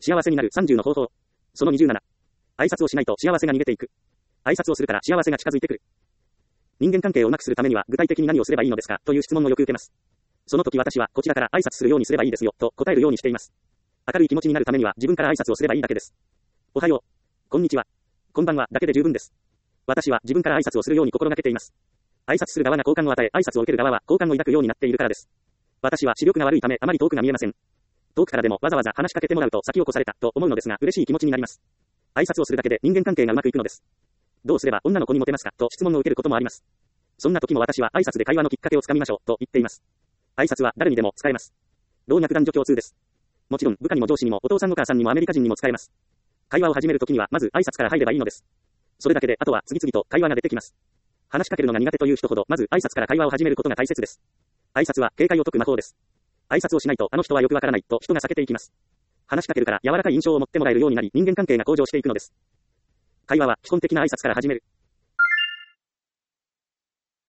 幸せになる30の方法。その27。挨拶をしないと幸せが逃げていく。挨拶をするから幸せが近づいてくる。人間関係をうまくするためには具体的に何をすればいいのですかという質問をよく受けます。その時私はこちらから挨拶するようにすればいいですよと答えるようにしています。明るい気持ちになるためには自分から挨拶をすればいいだけです。おはよう。こんにちは。こんばんはだけで十分です。私は自分から挨拶をするように心がけています。挨拶する側が好感を与え、挨拶を受ける側は好感を抱くようになっているからです。私は視力が悪いためあまり遠くが見えません。遠くからでもわざわざ話しかけてもらうと先を越されたと思うのですが嬉しい気持ちになります。挨拶をするだけで人間関係がうまくいくのです。どうすれば女の子にモテますかと質問を受けることもあります。そんな時も私は挨拶で会話のきっかけをつかみましょうと言っています。挨拶は誰にでも使えます。老若男女共通です。もちろん部下にも上司にもお父さんお母さんにもアメリカ人にも使えます。会話を始めるときにはまず挨拶から入ればいいのです。それだけであとは次々と会話が出てきます。話しかけるのが苦手という人ほどまず挨拶から会話を始めることが大切です。挨拶は警戒を解く魔法です。挨拶をしないとあの人はよくわからないと人が避けていきます。話しかけるから柔らかい印象を持ってもらえるようになり人間関係が向上していくのです。会話は基本的な挨拶から始める。